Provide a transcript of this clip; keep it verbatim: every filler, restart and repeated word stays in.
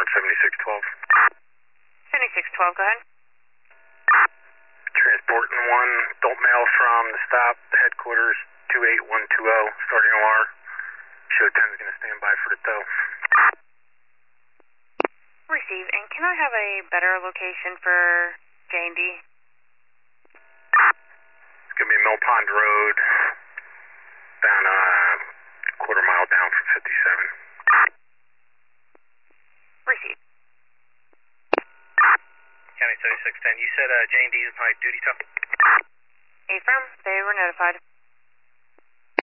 seventy-six twelve. seventy-six twelve, go ahead. Transporting one adult male from the stop, the headquarters, two eight one two zero, starting O R. Show ten is going to stand by for the tow. Receive, and can I have a better location for J and D? It's going to be Mill Pond Road, down a quarter mile down from fifty-seven. Receive. County seventy-six ten, you said uh, J and D is my duty tow? Affirm, they were notified.